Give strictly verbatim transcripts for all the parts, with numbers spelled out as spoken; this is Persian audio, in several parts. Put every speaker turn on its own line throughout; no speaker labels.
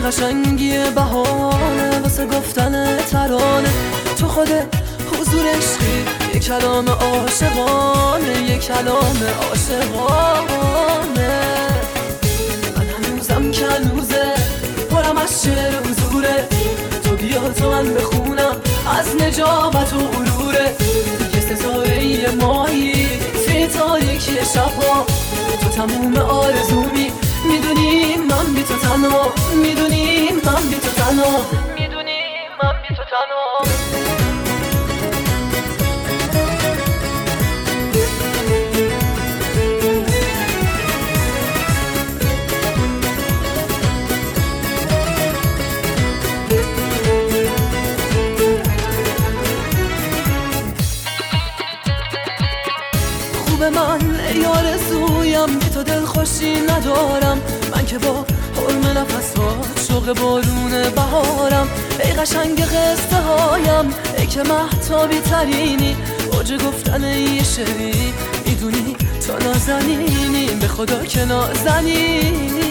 قشنگی بهانه واسه گفتن ترانه. تو خود حضور عشقی، یک کلام عاشقانه، یک کلام عاشقانه. من هنوزم که هنوزه پرم از شعر و حضوره. تو بیا تو من بخونم از نجابت و غروره. یه ستاره ماهی توی تاریکی شبها، تو تموم آرزومی. میدونی من بی تو تنها، میدونی من بی تو تنها، میدونی من بی تو تنها. خوب من ای آرزویم، بی تو دل خوشی ندارم. من که با حرم نفسات شوق بارون بهارم. ای قشنگ قصه هایم، ای که مهتابی ترینی. اوج گفتن یه شعری، میدونی تو نازنینی، به خدا که نازنینی.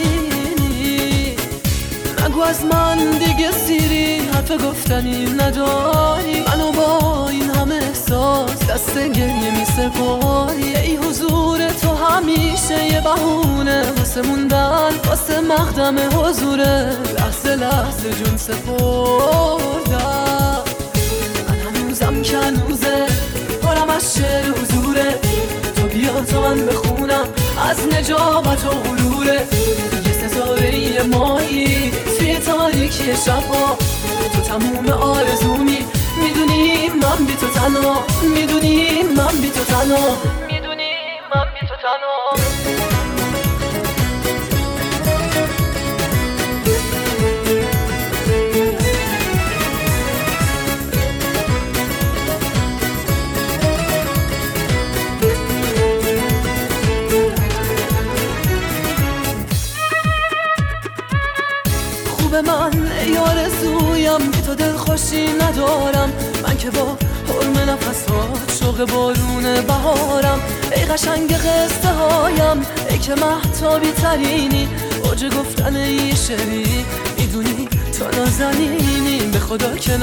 نگو از من دیگه سیری، حرف گفتنی نداری. منو با این همه احساس دست گریه می سپاری. ای حضور تو همیشه یه بهونه واسه موندن، واسه مقدم حضوره. لحظه لحظه جون سپردم. من هنوزم که هنوزه پرم از شعر حضوره. تو بیا تو من بخونم از نجابت و غروره. یه ستاره ماهی توی تاریکی شبها، تو تموم آرزومی. میدونی من بی تو تنها، میدونی من بی تو تنها، میدونی من بی تو تنها. من ای آرزویم، بی تو دل خوشی ندارم. من که با حرم نفسات شوق بارون بهارم. ای قشنگ قصه هایم، ای که مهتابی ترینی. اوج گفتن یه شعری، میدونی تو نازنینی، به خدا که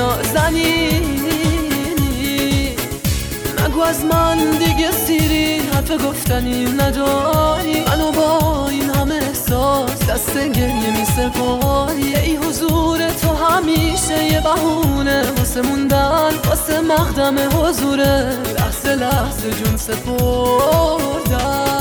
نازنینی. نگو از من دیگه سیری، حرف گفتنی نداری. منو با این همه احساس دست گریه می سپاری. ای حضور تو همیشه یه بهونه واسه موندن، واسه مقدم حضوره. لحظه لحظه جون سپردم.